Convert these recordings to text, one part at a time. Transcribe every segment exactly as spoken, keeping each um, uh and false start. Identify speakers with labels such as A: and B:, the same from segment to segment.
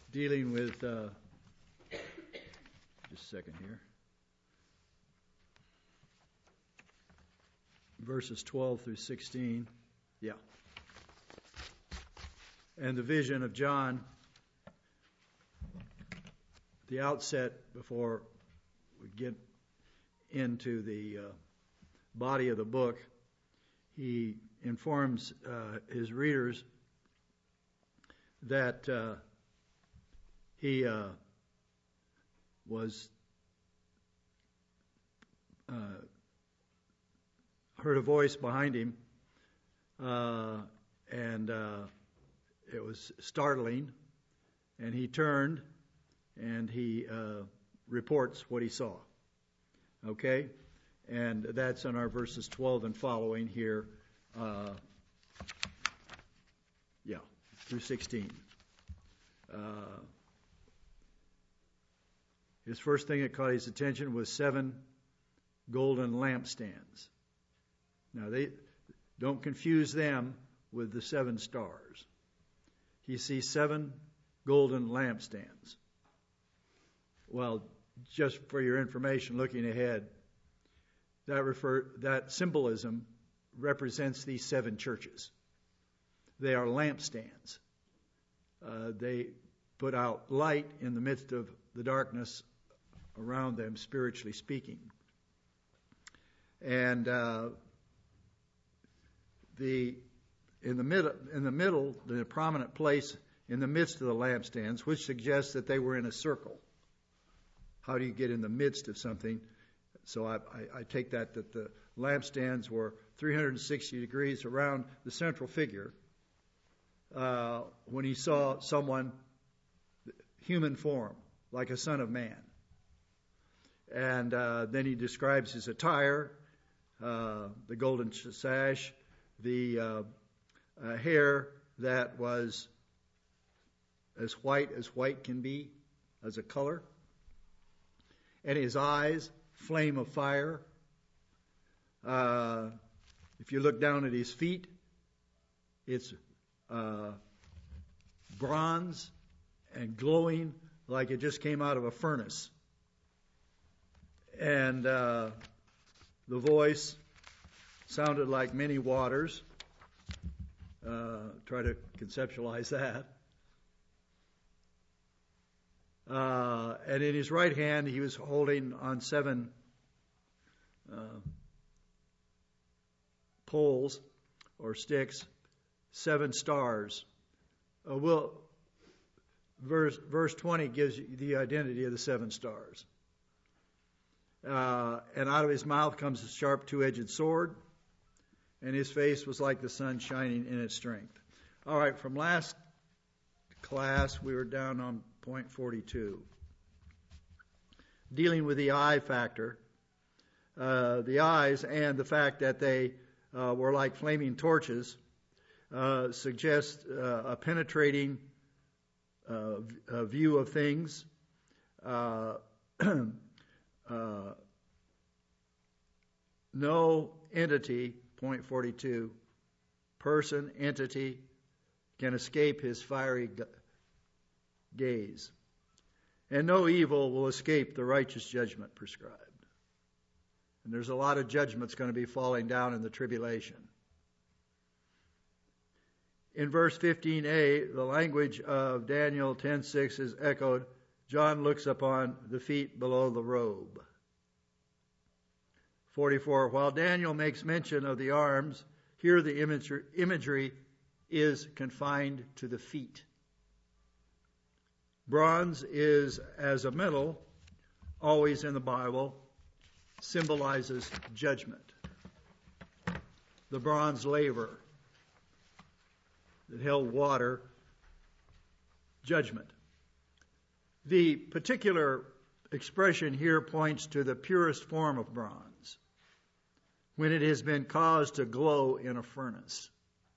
A: dealing with, uh, just a second here, verses twelve through sixteen. Yeah. And the vision of John, the outset, before we get into the uh, body of the book, he informs uh, his readers that uh, he uh, was uh, heard a voice behind him, uh, and uh, it was startling, and he turned and he uh, reports what he saw. Okay? And that's in our verses twelve and following here. Uh, yeah, through sixteen. Uh, his first thing that caught his attention was seven golden lampstands. Now, they don't confuse them with the seven stars. He sees seven golden lampstands. Well, just for your information, looking ahead, that refer that symbolism represents these seven churches. They are lampstands. Uh, they put out light in the midst of the darkness around them, spiritually speaking. And uh, the in the middle, in the middle, the prominent place in the midst of the lampstands, which suggests that they were in a circle. How do you get in the midst of something? So I, I, I take that that the lampstands were three hundred sixty degrees around the central figure. Uh, when he saw someone, human form, like a son of man. And uh, then he describes his attire, uh, the golden sash, the uh, uh, hair that was as white as white can be, as a color, and his eyes, flame of fire. Uh, if you look down at his feet, it's uh, bronze and glowing like it just came out of a furnace. And uh, the voice sounded like many waters. Uh, try to conceptualize that. Uh, and in his right hand, he was holding on seven uh, poles or sticks, seven stars. Uh, well, verse verse twenty gives you the identity of the seven stars. Uh, and out of his mouth comes a sharp two-edged sword, and his face was like the sun shining in its strength. All right, from last class, we were down on point forty-two. Dealing with the eye factor, uh, the eyes and the fact that they uh, were like flaming torches uh, suggest uh, a penetrating uh, a view of things. Uh, uh, no entity, point forty-two, person, entity, can escape his fiery gaze. And no evil will escape the righteous judgment prescribed. And there's a lot of judgments going to be falling down in the tribulation. In verse fifteen a, the language of Daniel ten six is echoed. John looks upon the feet below the robe. forty-four, while Daniel makes mention of the arms, here the imagery, imagery is confined to the feet. Bronze is, as a metal, always in the Bible, symbolizes judgment. The bronze laver that held water, judgment. The particular expression here points to the purest form of bronze, when it has been caused to glow in a furnace.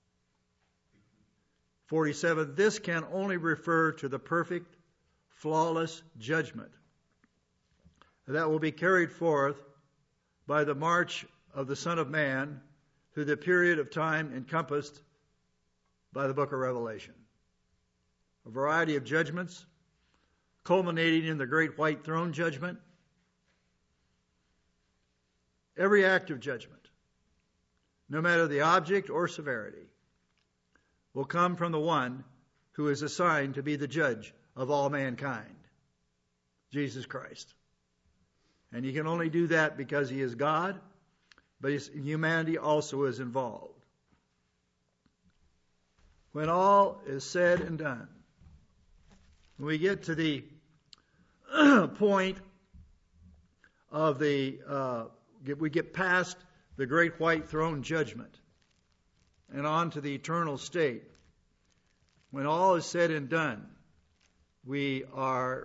A: forty-seven, this can only refer to the perfect, flawless judgment that will be carried forth by the march of the Son of Man through the period of time encompassed by the book of Revelation. A variety of judgments culminating in the great white throne judgment. Every act of judgment, no matter the object or severity, will come from the one who is assigned to be the judge of all mankind, Jesus Christ. And he can only do that because he is God, but his humanity also is involved. When all is said and done, when we get to the point of the, uh, we get past the great white throne judgment and on to the eternal state, when all is said and done, we are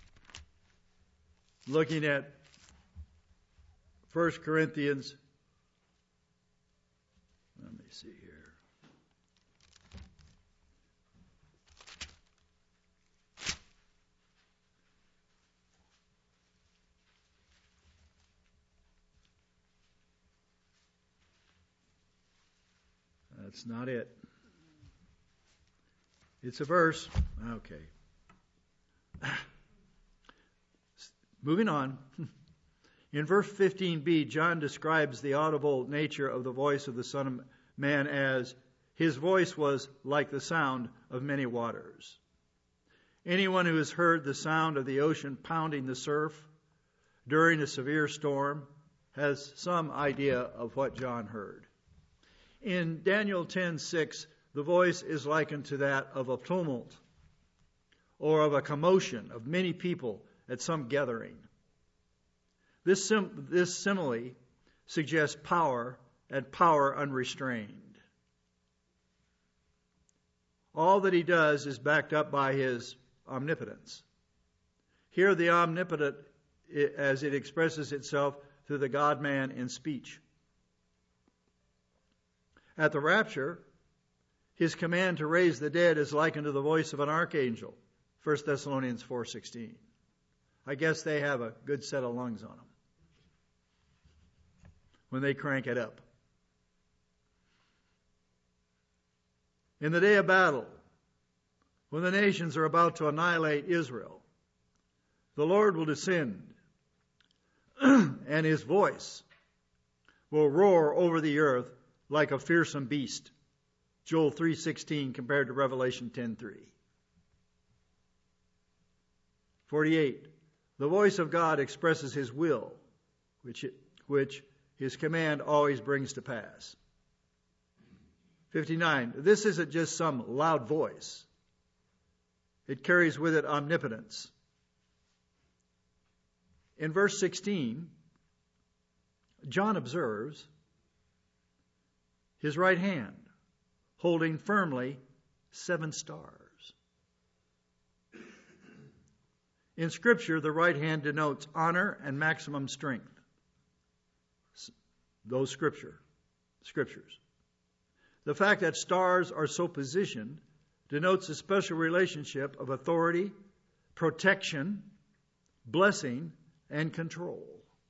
A: looking at First Corinthians. Let me see here. That's not it. It's a verse. Okay. Moving on. In verse fifteen b, John describes the audible nature of the voice of the Son of Man as, his voice was like the sound of many waters. Anyone who has heard the sound of the ocean pounding the surf during a severe storm has some idea of what John heard. In Daniel ten six, the voice is likened to that of a tumult or of a commotion of many people at some gathering. This, sim- this simile suggests power and power unrestrained. All that he does is backed up by his omnipotence. Here the omnipotent, as it expresses itself through the God-man in speech. At the rapture, his command to raise the dead is likened to the voice of an archangel, First Thessalonians four sixteen. I guess they have a good set of lungs on them when they crank it up. In the day of battle, when the nations are about to annihilate Israel, the Lord will descend and his voice will roar over the earth like a fearsome beast. Joel three sixteen compared to Revelation ten three. forty-eight. The voice of God expresses his will, which, it, which his command always brings to pass. fifty-nine. This isn't just some loud voice. It carries with it omnipotence. In verse sixteen, John observes his right hand holding firmly seven stars. In Scripture, the right hand denotes honor and maximum strength. Those scripture, scriptures. The fact that stars are so positioned denotes a special relationship of authority, protection, blessing, and control.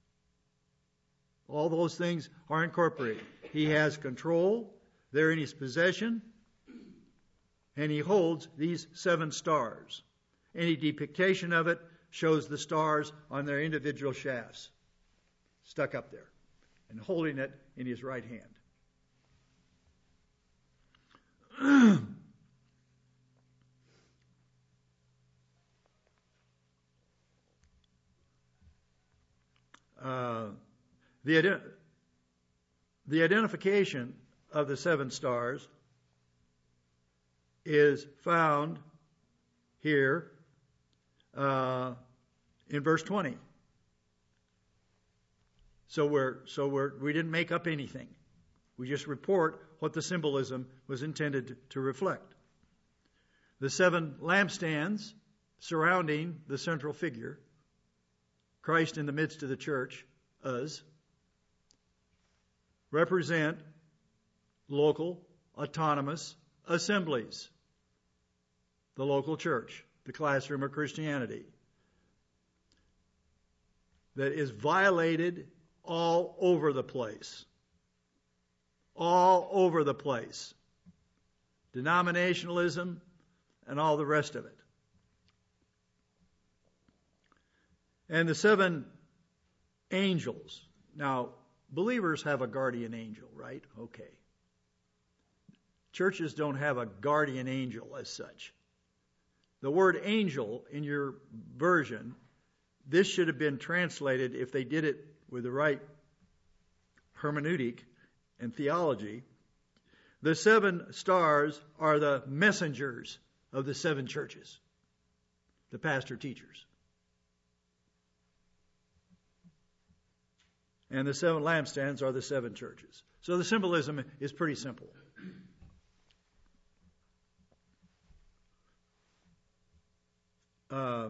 A: All those things are incorporated. He has control. They're in his possession. And he holds these seven stars. Any depiction of it shows the stars on their individual shafts, stuck up there, and holding it in his right hand. uh, the, ident- the identification of the seven stars is found here uh, in verse twenty. So we're so we're we didn't make up anything. We just report what the symbolism was intended to reflect. The seven lampstands surrounding the central figure, Christ in the midst of the church, us, represent local, autonomous assemblies. The local church, the classroom of Christianity, that is violated all over the place. All over the place. Denominationalism and all the rest of it. And the seven angels. Now, believers have a guardian angel, right? Okay. Churches don't have a guardian angel as such. The word angel in your version, this should have been translated, if they did it with the right hermeneutic and theology. The seven stars are the messengers of the seven churches, the pastor teachers. And the seven lampstands are the seven churches. So the symbolism is pretty simple. Uh,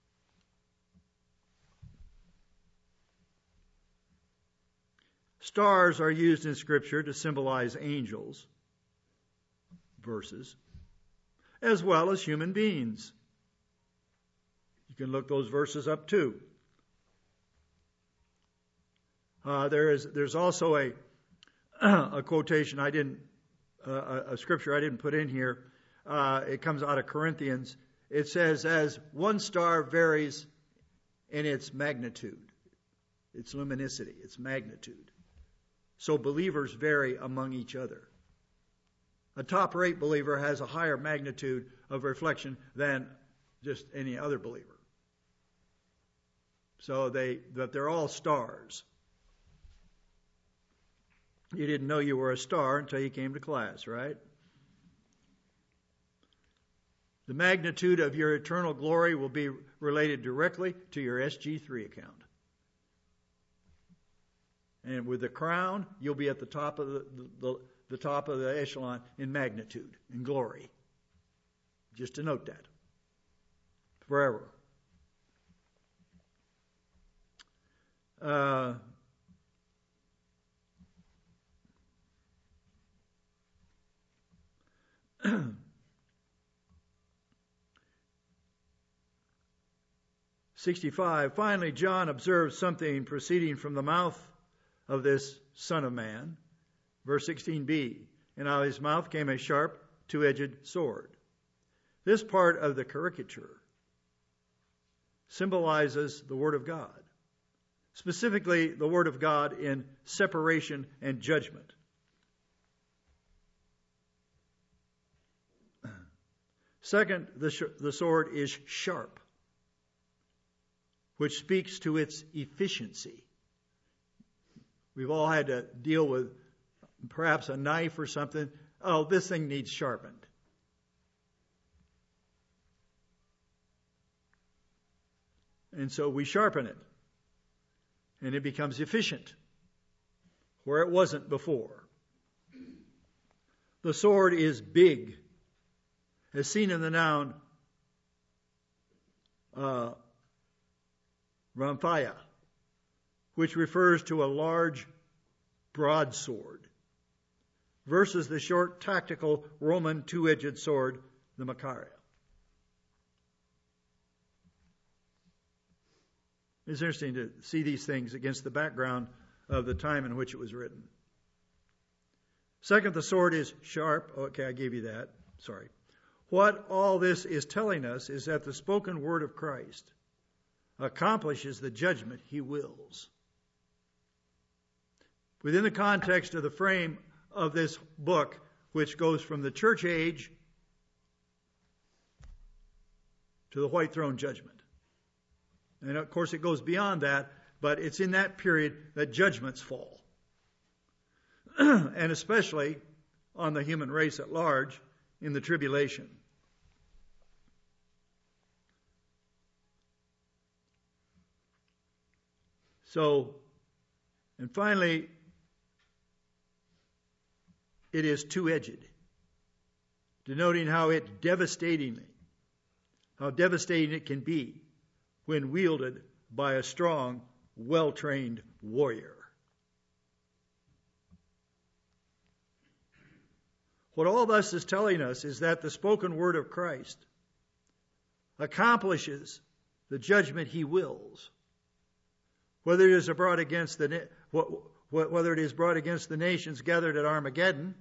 A: stars are used in Scripture to symbolize angels, verses, as well as human beings. You can look those verses up too. Uh, there is, there's also a a quotation I didn't, uh, a scripture I didn't put in here. Uh, it comes out of Corinthians. It says, as one star varies in its magnitude, its luminosity, its magnitude, so believers vary among each other. A top-rate believer has a higher magnitude of reflection than just any other believer. So they, that they're all stars. You didn't know you were a star until you came to class, right? The magnitude of your eternal glory will be related directly to your S G three account. And with the crown, you'll be at the top of the, the, the top of the echelon in magnitude, in glory. Just to note that. Forever. Uh, sixty-five, finally John observed something proceeding from the mouth of this Son of Man. Verse sixteen b, and out of his mouth came a sharp, two-edged sword. This part of the caricature symbolizes the Word of God, specifically the Word of God in separation and judgment. Second, the, sh- the sword is sharp, which speaks to its efficiency. We've all had to deal with perhaps a knife or something. Oh, this thing needs sharpened. And so we sharpen it. And it becomes efficient, where it wasn't before. The sword is big, as seen in the noun uh, ramphia, which refers to a large broadsword, versus the short tactical Roman two-edged sword, the Machaira. It's interesting to see these things against the background of the time in which it was written. Second, the sword is sharp. Okay, I gave you that. Sorry. What all this is telling us is that the spoken word of Christ accomplishes the judgment he wills. Within the context of the frame of this book, which goes from the church age to the white throne judgment. And of course it goes beyond that, but it's in that period that judgments fall. And especially on the human race at large in the tribulation. So, and finally, it is two-edged, denoting how it devastatingly, how devastating it can be when wielded by a strong, well-trained warrior. What all this is telling us is that the spoken word of Christ accomplishes the judgment he wills, whether it is brought against the whether it is brought against the nations gathered at Armageddon,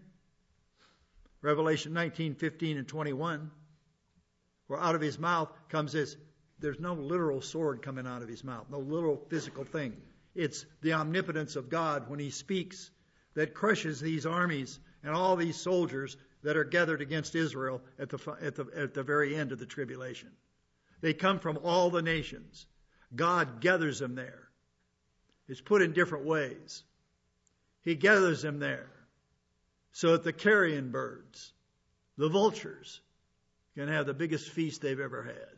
A: Revelation nineteen, fifteen, and twenty-one, where out of his mouth comes this there's no literal sword coming out of his mouth, no literal physical thing. It's the omnipotence of God when he speaks that crushes these armies and all these soldiers that are gathered against Israel at the, at the, at the very end of the tribulation. They come from all the nations. God gathers them there. It's put in different ways. He gathers them there so that the carrion birds, the vultures, can have the biggest feast they've ever had.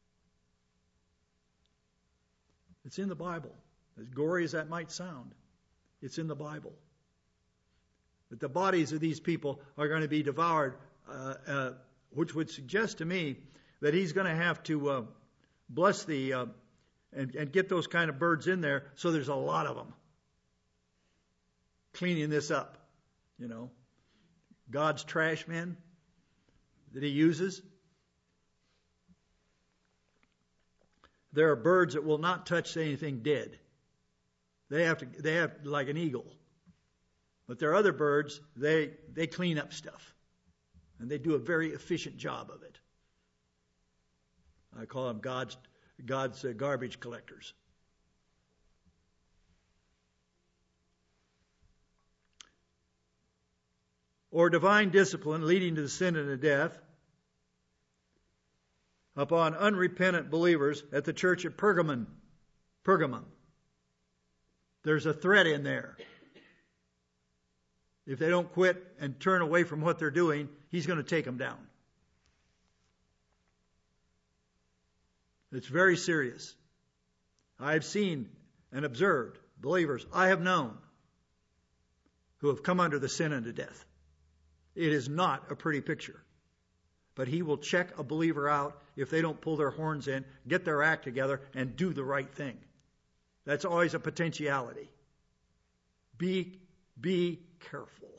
A: It's in the Bible. As gory as that might sound, it's in the Bible. That the bodies of these people are going to be devoured, uh, uh, which would suggest to me that he's going to have to uh, bless the, uh, and, and get those kind of birds in there so there's a lot of them. Cleaning this up, you know. God's trash men that he uses. There are birds that will not touch anything dead. They have to, they have like an eagle. But there are other birds, they, they clean up stuff. And they do a very efficient job of it. I call them God's, God's uh, garbage collectors. Or divine discipline leading to the sin and the death upon unrepentant believers at the church at Pergamon. Pergamum. There's a threat in there. If they don't quit and turn away from what they're doing, he's going to take them down. It's very serious. I've seen and observed believers I have known who have come under the sin unto death. It is not a pretty picture. But he will check a believer out if they don't pull their horns in, get their act together, and do the right thing. That's always a potentiality. Be, be careful.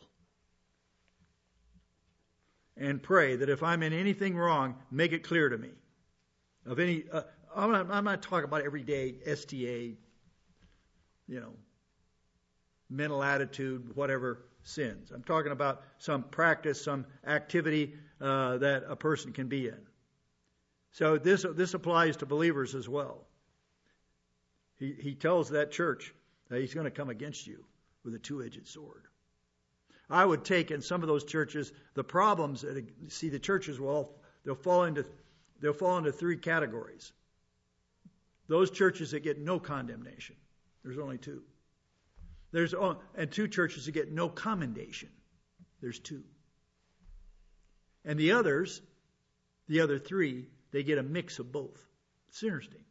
A: And pray that if I'm in anything wrong, make it clear to me. Of any, uh, I'm, not, I'm not talking about everyday S T A, you know, mental attitude, whatever sins. I'm talking about some practice, some activity uh, that a person can be in. So this this applies to believers as well. He he tells that church that he's going to come against you with a two-edged sword. I would take in some of those churches the problems that see the churches will all, they'll fall into they'll fall into three categories. Those churches that get no condemnation. There's only two. There's and two churches that get no commendation. There's two. And the others, the other three, they get a mix of both. It's interesting.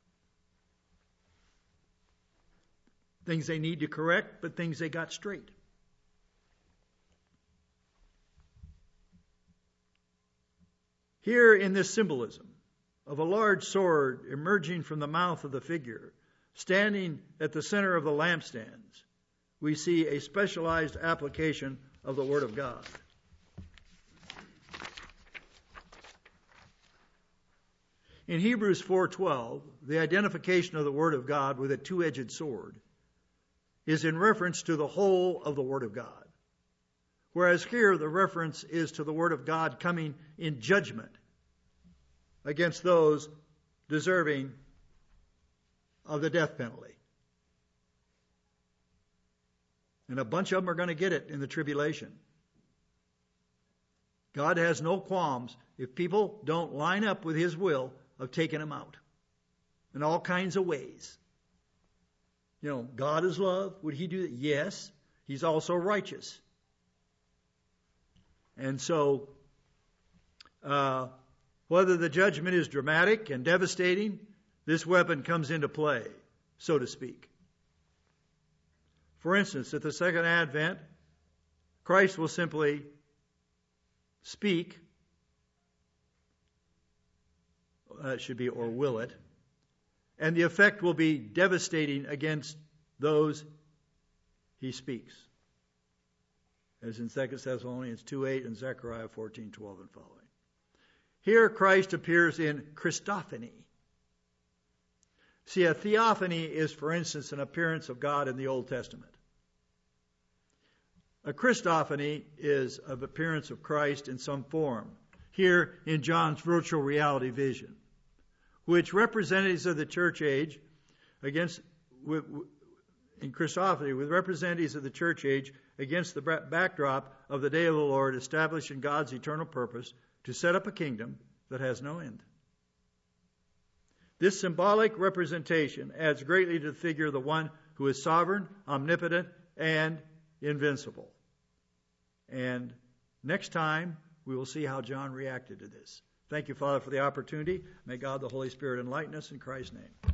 A: Things they need to correct, but things they got straight. Here in this symbolism of a large sword emerging from the mouth of the figure, standing at the center of the lampstands, we see a specialized application of the Word of God. In Hebrews four twelve, the identification of the Word of God with a two-edged sword is in reference to the whole of the Word of God. Whereas here the reference is to the Word of God coming in judgment against those deserving of the death penalty. And a bunch of them are going to get it in the tribulation. God has no qualms if people don't line up with His will of taking them out in all kinds of ways. You know, God is love. Would He do that? Yes. He's also righteous. And so, uh, whether the judgment is dramatic and devastating, this weapon comes into play, so to speak. For instance, at the second advent, Christ will simply speak, uh, it should be, or will it, and the effect will be devastating against those He speaks. As in Second Thessalonians two eight and Zechariah fourteen twelve and following. Here Christ appears in Christophany. See, a theophany is, for instance, an appearance of God in the Old Testament. A Christophany is an appearance of Christ in some form. Here in John's virtual reality vision. which representatives of the church age against with, in Christophany, with representatives of the church age against the backdrop of the day of the Lord established in God's eternal purpose to set up a kingdom that has no end. This symbolic representation adds greatly to the figure of the one who is sovereign, omnipotent, and invincible. And next time, we will see how John reacted to this. Thank you, Father, for the opportunity. May God the Holy Spirit enlighten us in Christ's name.